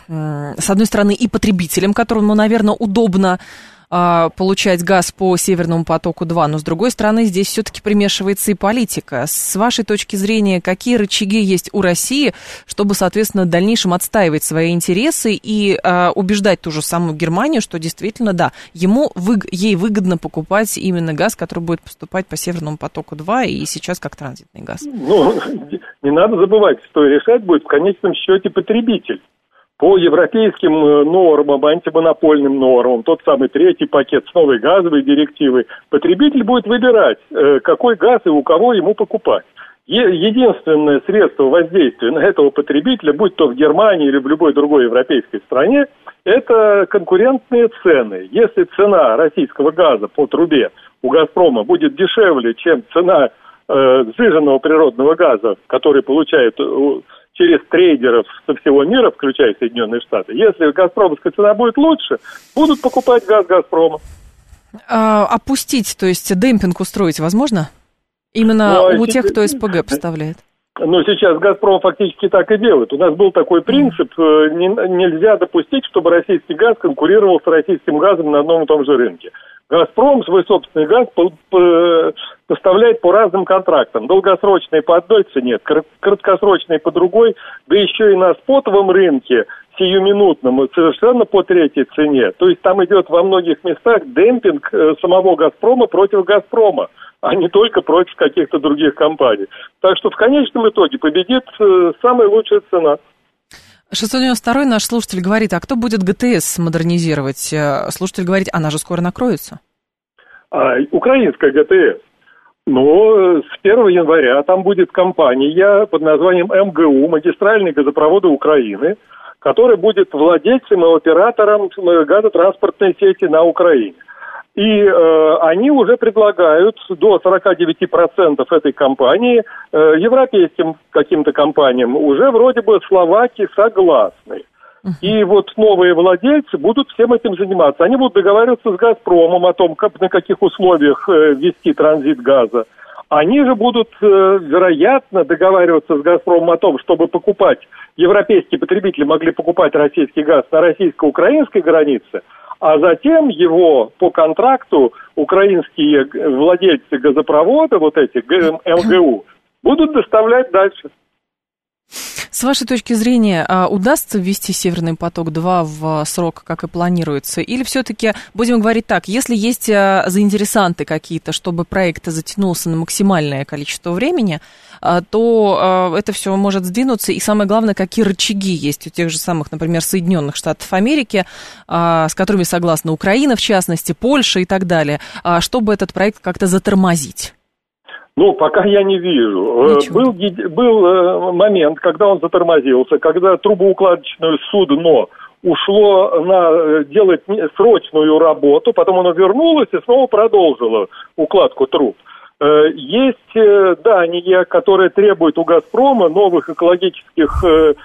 с одной стороны, и потребителем, которому, наверное, удобно получать газ по Северному потоку-два, но, с другой стороны, здесь все-таки примешивается и политика. С вашей точки зрения, какие рычаги есть у России, чтобы, соответственно, в дальнейшем отстаивать свои интересы и а, убеждать ту же самую Германию, что действительно, да, ему, вы, ей выгодно покупать именно газ, который будет поступать по Северному потоку-два и сейчас как транзитный газ? Ну, не надо забывать, что решать будет в конечном счете потребитель. По европейским нормам, антимонопольным нормам, тот самый третий пакет с новой газовой директивой, потребитель будет выбирать, какой газ и у кого ему покупать. Единственное средство воздействия на этого потребителя, будь то в Германии или в любой другой европейской стране, это конкурентные цены. Если цена российского газа по трубе у «Газпрома» будет дешевле, чем цена э, сжиженного природного газа, который получает через трейдеров со всего мира, включая Соединенные Штаты. Если газпромовская цена будет лучше, будут покупать газ «Газпрома». А, опустить, то есть демпинг устроить возможно? Именно ну, у тех, кто СПГ поставляет? Ну, сейчас «Газпром» фактически так и делает. У нас был такой принцип, не, нельзя допустить, чтобы российский газ конкурировал с российским газом на одном и том же рынке. «Газпром» свой собственный газ по, по, поставляет по разным контрактам. Долгосрочный по одной цене, краткосрочный по другой, да еще и на спотовом рынке, сиюминутном, совершенно по третьей цене. То есть там идет во многих местах демпинг самого «Газпрома» против «Газпрома», а не только против каких-то других компаний. Так что в конечном итоге победит самая лучшая цена. шестьсот девяносто второй наш слушатель говорит, а кто будет ГТС модернизировать? Слушатель говорит, она же скоро накроется. А, украинская ГТС. Но с первого января там будет компания под названием МГУ, магистральные газопроводы Украины, которая будет владельцем и оператором газотранспортной сети на Украине. И э, они уже предлагают до сорок девять процентов этой компании э, европейским каким-то компаниям. Уже вроде бы словаки согласны. Uh-huh. И вот новые владельцы будут всем этим заниматься. Они будут договариваться с «Газпромом» о том, как, на каких условиях э, вести транзит газа. Они же будут, э, вероятно, договариваться с «Газпромом» о том, чтобы покупать, европейские потребители могли покупать российский газ на российско-украинской границе, а затем его по контракту украинские владельцы газопровода, вот эти МГУ, будут доставлять дальше. С вашей точки зрения, удастся ввести «Северный поток-два» в срок, как и планируется? Или все-таки, будем говорить так, если есть заинтересанты какие-то, чтобы проект затянулся на максимальное количество времени, то это все может сдвинуться. И самое главное, какие рычаги есть у тех же самых, например, Соединенных Штатов Америки, с которыми согласна Украина, в частности, Польша и так далее, чтобы этот проект как-то затормозить? Ну, пока я не вижу. Был, был момент, когда он затормозился, когда трубоукладочное судно ушло на делать срочную работу, потом оно вернулось и снова продолжило укладку труб. Есть Дания, которая требует у «Газпрома» новых экологических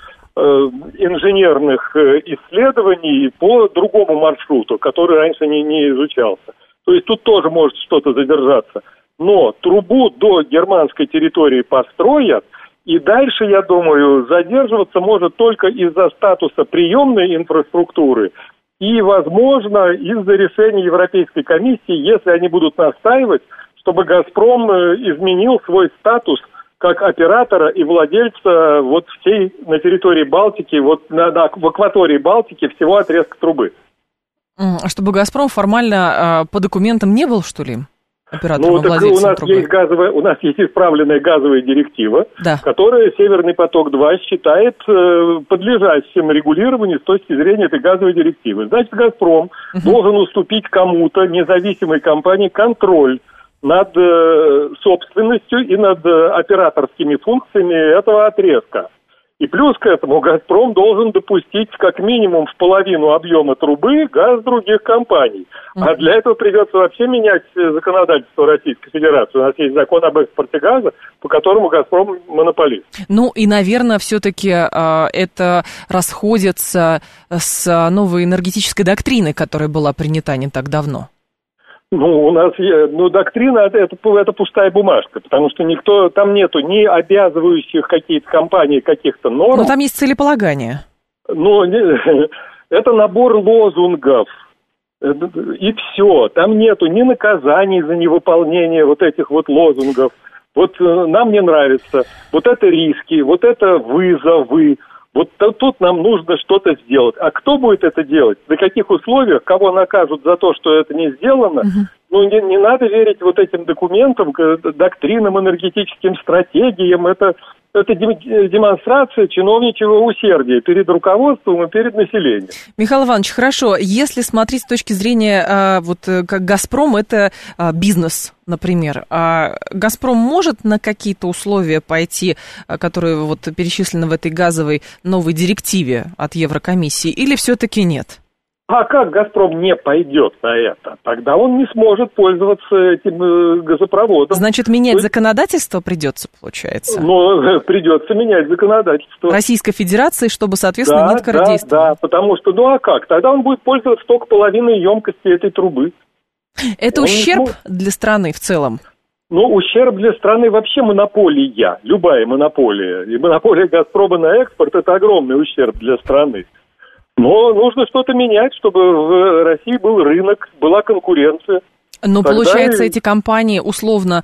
инженерных исследований по другому маршруту, который раньше не, не изучался. То есть тут тоже может что-то задержаться. Но трубу до германской территории построят, и дальше, я думаю, задерживаться может только из-за статуса приемной инфраструктуры и, возможно, из-за решения Европейской комиссии, если они будут настаивать, чтобы «Газпром» изменил свой статус как оператора и владельца вот всей на территории Балтики, вот на, на, в акватории Балтики всего отрезка трубы. А чтобы «Газпром» формально э, по документам не был, что ли, оператором ну, и владельцем у нас трубы? Есть газовая, у нас есть исправленная газовая директива, да. которая «Северный поток-два» считает э, подлежащим регулированию с точки зрения этой газовой директивы. Значит, «Газпром» угу. должен уступить кому-то, независимой компании, контроль над э, собственностью и над э, операторскими функциями этого отрезка. И плюс к этому «Газпром» должен допустить как минимум в половину объема трубы газ других компаний. Mm-hmm. А для этого придется вообще менять законодательство Российской Федерации. У нас есть закон об экспорте газа, по которому «Газпром» монополист. Ну и, наверное, все-таки э, это расходится с новой энергетической доктриной, которая была принята не так давно. Ну, у нас, ну, доктрина это, это, это пустая бумажка, потому что никто, там нету ни обязывающих какие-то компании каких-то норм. Но там есть целеполагание. Ну, это набор лозунгов, и все. Там нету ни наказаний за невыполнение вот этих вот лозунгов. Вот нам не нравится, вот это риски, вот это вызовы. Вот тут нам нужно что-то сделать. А кто будет это делать? На каких условиях? Кого накажут за то, что это не сделано? Uh-huh. Ну, не, не надо верить вот этим документам, доктринам, энергетическим стратегиям. Это, это демонстрация чиновничьего усердия перед руководством и перед населением. Михаил Иванович, хорошо. Если смотреть с точки зрения, вот как «Газпром» — это бизнес, например, а «Газпром» может на какие-то условия пойти, которые вот перечислены в этой газовой новой директиве от Еврокомиссии, или все-таки нет? А как «Газпром» не пойдет на это? Тогда он не сможет пользоваться этим э, газопроводом. Значит, менять есть... законодательство придется, получается? Ну, придется менять законодательство. Российской Федерации, чтобы, соответственно, да, ниткар да, действовал. Да, потому что, ну а как? Тогда он будет пользоваться только половиной емкости этой трубы. Это он ущерб для страны в целом? Ну, ущерб для страны вообще монополия, любая монополия. И монополия «Газпрома» на экспорт – это огромный ущерб для страны. Но нужно что-то менять, чтобы в России был рынок, была конкуренция. Но, Тогда получается, и... эти компании, условно,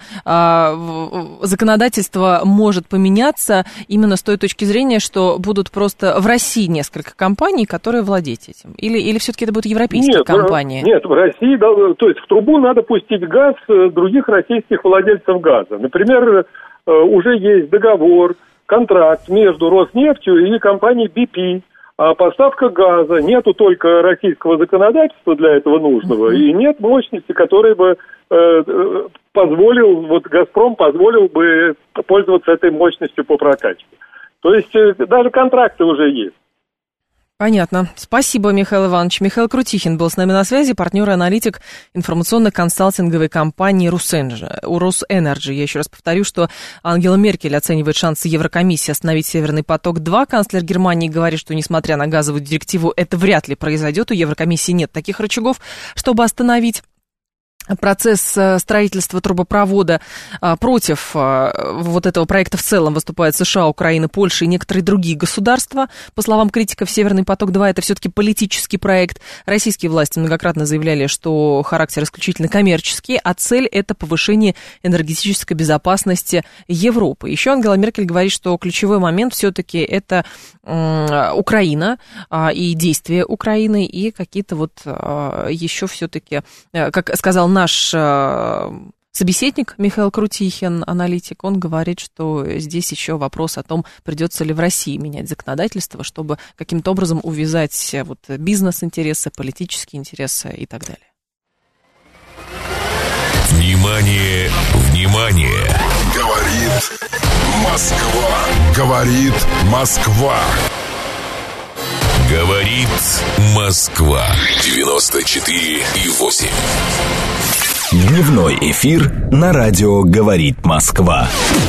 законодательство может поменяться именно с той точки зрения, что будут просто в России несколько компаний, которые владеют этим? Или, или все-таки это будут европейские нет, компании? Нет, в России, то есть в трубу надо пустить газ других российских владельцев газа. Например, уже есть договор, контракт между Роснефтью и компанией би пи. А поставка газа, нету только российского законодательства для этого нужного, uh-huh. и нет мощности, которая бы э, позволил, вот «Газпром» позволил бы пользоваться этой мощностью по прокачке. То есть э, даже контракты уже есть. Понятно. Спасибо, Михаил Иванович. Михаил Крутихин был с нами на связи, партнер и аналитик информационно-консалтинговой компании «Росэнерджи». Я еще раз повторю, что Ангела Меркель оценивает шансы Еврокомиссии остановить «Северный поток-два». Канцлер Германии говорит, что, несмотря на газовую директиву, это вряд ли произойдет. У Еврокомиссии нет таких рычагов, чтобы остановить процесс строительства трубопровода. Против вот этого проекта в целом выступают США, Украина, Польша и некоторые другие государства. По словам критиков, «Северный поток-два» — это все-таки политический проект. Российские власти многократно заявляли, что характер исключительно коммерческий, а цель — это повышение энергетической безопасности Европы. Еще Ангела Меркель говорит, что ключевой момент все-таки это Украина и действия Украины, и какие-то вот еще все-таки, как сказал наш э, собеседник Михаил Крутихин, аналитик, он говорит, что здесь еще вопрос о том, придется ли в России менять законодательство, чтобы каким-то образом увязать вот, бизнес-интересы, политические интересы и так далее. Внимание, внимание! Говорит Москва. Говорит Москва. Говорит Москва. девяносто четыре и восемь. Дневной эфир на радио «Говорит Москва».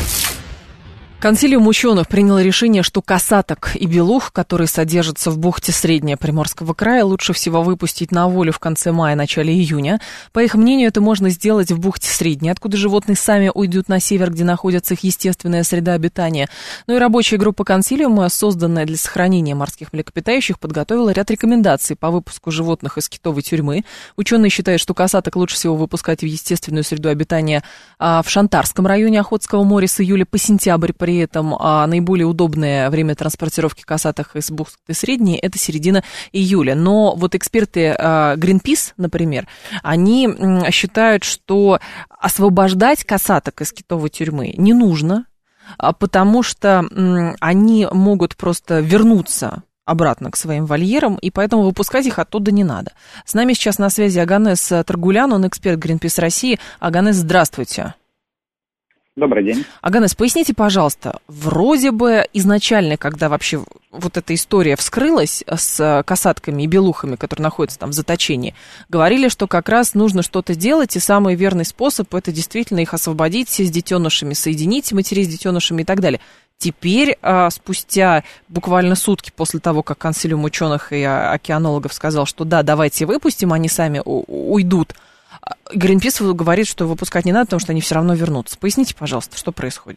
Консилиум ученых принял решение, что касаток и белух, которые содержатся в бухте Среднего Приморского края, лучше всего выпустить на волю в конце мая, начале июня. По их мнению, это можно сделать в бухте Средней, откуда животные сами уйдут на север, где находится их естественная среда обитания. Ну и рабочая группа консилиума, созданная для сохранения морских млекопитающих, подготовила ряд рекомендаций по выпуску животных из китовой тюрьмы. Ученые считают, что касаток лучше всего выпускать в естественную среду обитания в Шантарском районе Охотского моря с июля по сентябрь. При этом а, наиболее удобное время транспортировки касаток из бухты Средней – это середина июля. Но вот эксперты а, Greenpeace, например, они м, считают, что освобождать касаток из китовой тюрьмы не нужно, а, потому что м, они могут просто вернуться обратно к своим вольерам, и поэтому выпускать их оттуда не надо. С нами сейчас на связи Оганес Таргулян, он эксперт Greenpeace России. Оганес, здравствуйте. Добрый день. Оганес, поясните, пожалуйста, вроде бы изначально, когда вообще вот эта история вскрылась с касатками и белухами, которые находятся там в заточении, говорили, что как раз нужно что-то делать, и самый верный способ – это действительно их освободить, с детенышами соединить, матерей с детенышами и так далее. Теперь, спустя буквально сутки после того, как консилиум ученых и океанологов сказал, что да, давайте выпустим, они сами уйдут, Greenpeace говорит, что выпускать не надо, потому что они все равно вернутся. Поясните, пожалуйста, что происходит?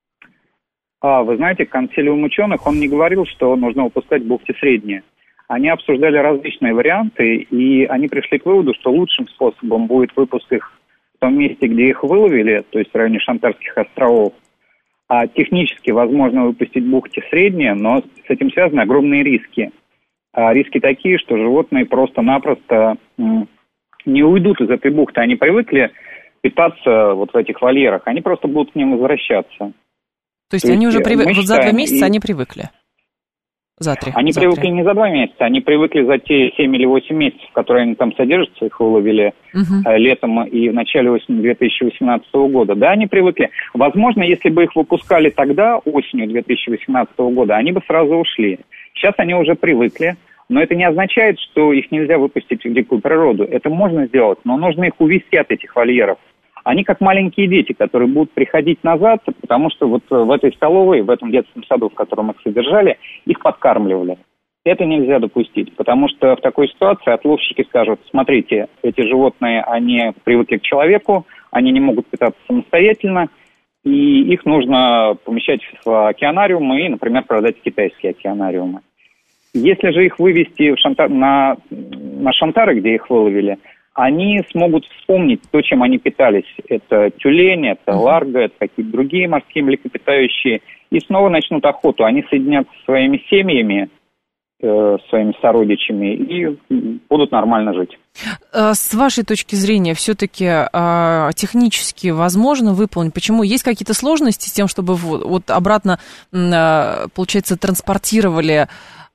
А, вы знаете, консилиум ученых, он не говорил, что нужно выпускать в бухте Средней. Они обсуждали различные варианты, и они пришли к выводу, что лучшим способом будет выпуск их в том месте, где их выловили, то есть в районе Шантарских островов. А технически возможно выпустить в бухте Средней, но с этим связаны огромные риски. А риски такие, что животные просто-напросто не уйдут из этой бухты. Они привыкли питаться вот в этих вольерах, они просто будут к ним возвращаться. То есть, То есть они уже привыкли, вот за два месяца и... они привыкли? За три? Они за привыкли три. не за два месяца, они привыкли за те семь или восемь месяцев, которые они там содержатся, их выловили угу. летом и в начале осени две тысячи восемнадцатого года. Да, они привыкли. Возможно, если бы их выпускали тогда, осенью две тысячи восемнадцатого года, они бы сразу ушли. Сейчас они уже привыкли. Но это не означает, что их нельзя выпустить в дикую природу. Это можно сделать, но нужно их увести от этих вольеров. Они как маленькие дети, которые будут приходить назад, потому что вот в этой столовой, в этом детском саду, в котором их содержали, их подкармливали. Это нельзя допустить, потому что в такой ситуации отловщики скажут: смотрите, эти животные, они привыкли к человеку, они не могут питаться самостоятельно, и их нужно помещать в океанариумы и, например, продать в китайские океанариумы. Если же их вывести в Шантар, на, на Шантары, где их выловили, они смогут вспомнить то, чем они питались. Это тюлени, это ларго, это какие-то другие морские млекопитающие. И снова начнут охоту. Они соединятся со своими семьями, э, своими сородичами и будут нормально жить. С вашей точки зрения, все-таки э, технически возможно выполнить? Почему? Есть какие-то сложности с тем, чтобы вот, вот обратно, э, получается, транспортировали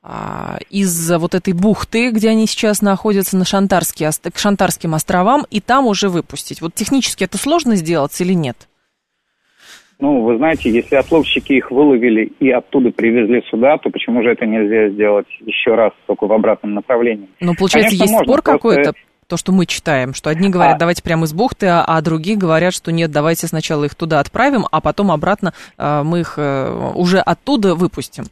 из вот этой бухты, где они сейчас находятся, на Шантарские, к Шантарским островам, и там уже выпустить? Вот технически это сложно сделать или нет? Ну, вы знаете, если отловщики их выловили и оттуда привезли сюда, то почему же это нельзя сделать еще раз, только в обратном направлении? Ну, получается, Конечно, есть можно, спор просто... какой-то, то, что мы читаем, что одни говорят, а... давайте прямо из бухты, а, а другие говорят, что нет, давайте сначала их туда отправим, а потом обратно а, мы их а, уже оттуда выпустим.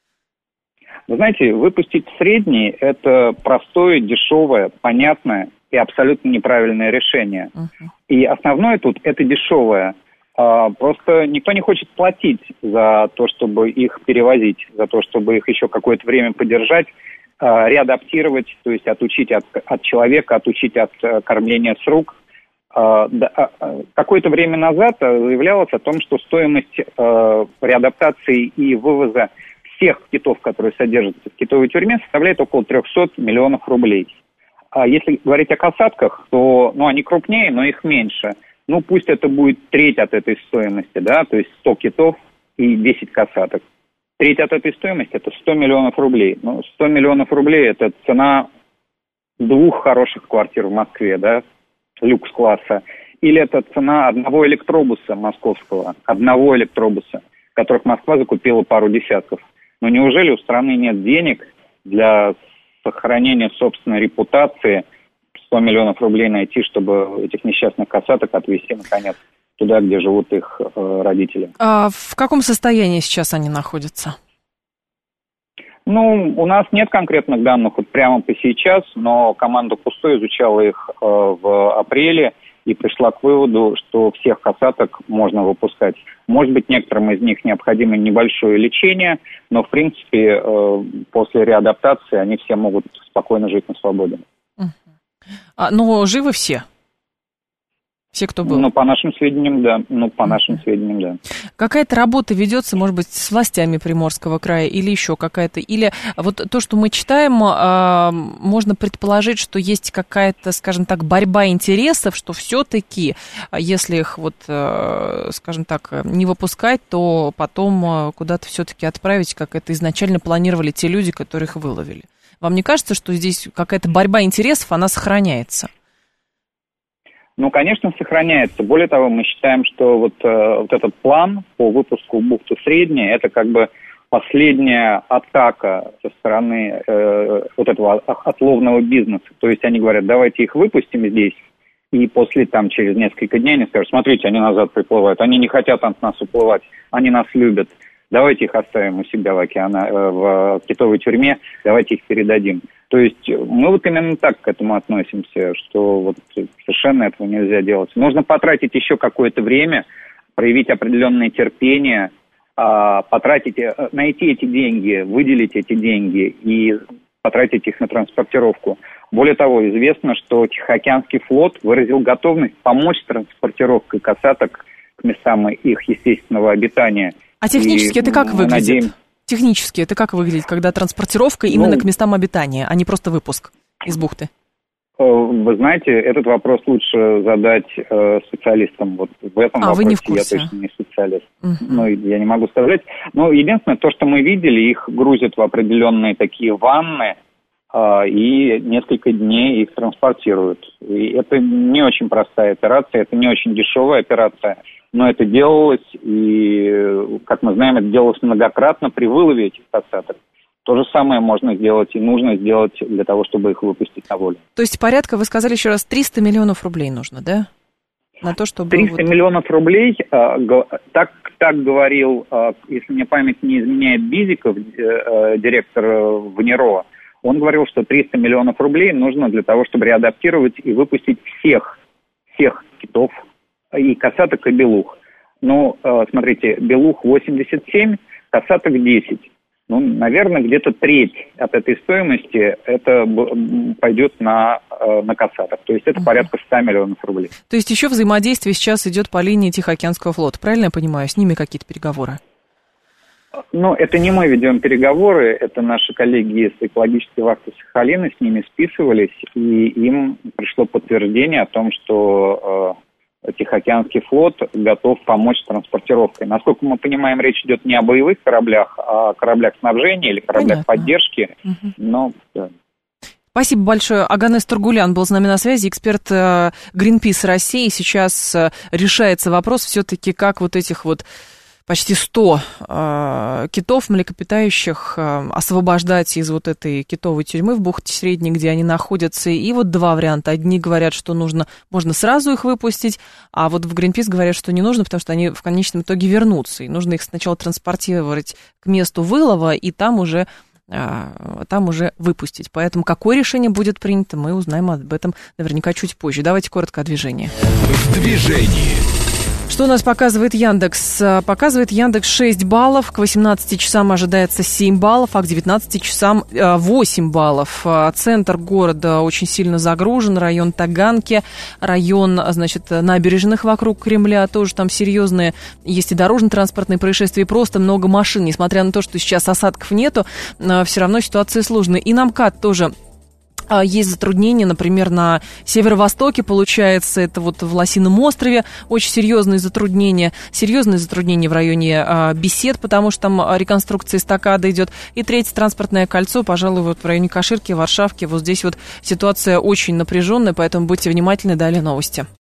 Вы знаете, выпустить в Средний – это простое, дешевое, понятное и абсолютно неправильное решение. Uh-huh. И основное тут – это дешевое. А, просто никто не хочет платить за то, чтобы их перевозить, за то, чтобы их еще какое-то время подержать, а, реадаптировать, то есть отучить от, от человека, отучить от а, кормления с рук. А, да, а, какое-то время назад заявлялось о том, что стоимость а, реадаптации и вывоза всех китов, которые содержатся в китовой тюрьме, составляет около триста миллионов рублей. А если говорить о касатках, то ну, они крупнее, но их меньше. Ну, пусть это будет треть от этой стоимости, да, то есть сто китов и десять касаток. Треть от этой стоимости – это сто миллионов рублей. Ну, сто миллионов рублей – это цена двух хороших квартир в Москве, да, люкс-класса. или это цена одного электробуса московского, одного электробуса, которых Москва закупила пару десятков. Но неужели у страны нет денег для сохранения собственной репутации, сто миллионов рублей найти, чтобы этих несчастных косаток отвезти, наконец, туда, где живут их э, родители? А в каком состоянии сейчас они находятся? Ну, у нас нет конкретных данных вот прямо по сейчас, но команда Кусто изучала их э, в апреле и пришла к выводу, что всех косаток можно выпускать. Может быть, некоторым из них необходимо небольшое лечение, но, в принципе, э, после реадаптации они все могут спокойно жить на свободе. А, но живы все? Все, кто был? Ну, по нашим сведениям, да. Ну, по нашим сведениям, да. Какая-то работа ведется, может быть, с властями Приморского края или еще какая-то? Или вот то, что мы читаем, можно предположить, что есть какая-то, скажем так, борьба интересов, что все-таки, если их вот, скажем так, не выпускать, то потом куда-то все-таки отправить, как это изначально планировали те люди, которые их выловили. Вам не кажется, что здесь какая-то борьба интересов, она сохраняется? Ну, конечно, сохраняется. Более того, мы считаем, что вот, э, вот этот план по выпуску бухты Средняя, это как бы последняя атака со стороны э, вот этого отловного бизнеса. То есть они говорят, давайте их выпустим здесь, и после, там, через несколько дней они скажут, смотрите, они назад приплывают, они не хотят от нас уплывать, они нас любят. Давайте их оставим у себя в, океана, в китовой тюрьме, давайте их передадим. То есть мы вот именно так к этому относимся, что вот совершенно этого нельзя делать. Нужно потратить еще какое-то время, проявить определенное терпение, потратить, найти эти деньги, выделить эти деньги и потратить их на транспортировку. Более того, известно, что Тихоокеанский флот выразил готовность помочь с транспортировкой косаток к местам их естественного обитания. А технически и это как выглядит? Надеем... Технически это как выглядит, когда транспортировка именно ну, к местам обитания, а не просто выпуск из бухты? Вы знаете, этот вопрос лучше задать э, специалистам. Вот в этом а, вопросе вы не в курсе. Я точно не специалист. Uh-huh. Ну, я не могу сказать. Но единственное, то, что мы видели, их грузят в определенные такие ванны, э, и несколько дней их транспортируют. И это не очень простая операция, это не очень дешевая операция. Но это делалось, и, как мы знаем, это делалось многократно при вылове этих косаток. То же самое можно сделать и нужно сделать для того, чтобы их выпустить на волю. То есть порядка, вы сказали еще раз, триста миллионов рублей нужно, да? На то, чтобы... триста вот... миллионов рублей, э, го, так, так говорил, э, если мне память не изменяет, Бизиков, э, директор э, ВНИРО. Он говорил, что триста миллионов рублей нужно для того, чтобы реадаптировать и выпустить всех, всех китов, и косаток, и белух. Ну, э, смотрите, белух восемьдесят семь, косаток десять. Ну, наверное, где-то треть от этой стоимости это пойдет на, э, на косаток. То есть это uh-huh. порядка ста миллионов рублей. То есть еще взаимодействие сейчас идет по линии Тихоокеанского флота, правильно я понимаю? С ними какие-то переговоры? Ну, это не мы ведем переговоры, это наши коллеги из экологической вахты Сахалина, с ними списывались, и им пришло подтверждение о том, что... Э, Тихоокеанский флот готов помочь с транспортировкой. Насколько мы понимаем, речь идет не о боевых кораблях, а о кораблях снабжения или кораблях Понятно. поддержки. Угу. Но, да. Спасибо большое. Аганес Тургулян был с нами на связи, эксперт Greenpeace России. Сейчас решается вопрос все-таки, как вот этих вот почти сто э, китов млекопитающих э, освобождать из вот этой китовой тюрьмы в бухте Средней, где они находятся. И вот два варианта. Одни говорят, что нужно, можно сразу их выпустить, а вот в Greenpeace говорят, что не нужно, потому что они в конечном итоге вернутся. И нужно их сначала транспортировать к месту вылова, и там уже, э, там уже выпустить. Поэтому какое решение будет принято, мы узнаем об этом наверняка чуть позже. Давайте коротко о движении. В движении. Что у нас показывает Яндекс? Показывает Яндекс шесть баллов, к восемнадцати часам ожидается семь баллов, а к девятнадцати часам восемь баллов. Центр города очень сильно загружен, район Таганки, район, значит, набережных вокруг Кремля, тоже там серьезные, есть и дорожно-транспортные происшествия, и просто много машин. Несмотря на то, что сейчас осадков нету, все равно ситуация сложная. И на МКАД тоже... Есть затруднения, например, на северо-востоке, получается, это вот в Лосином острове, очень серьезные затруднения, серьезные затруднения в районе а, Бесед, потому что там реконструкция эстакады идет, и третье транспортное кольцо, пожалуй, вот в районе Каширки, Варшавки, вот здесь вот ситуация очень напряженная, поэтому будьте внимательны, далее новости.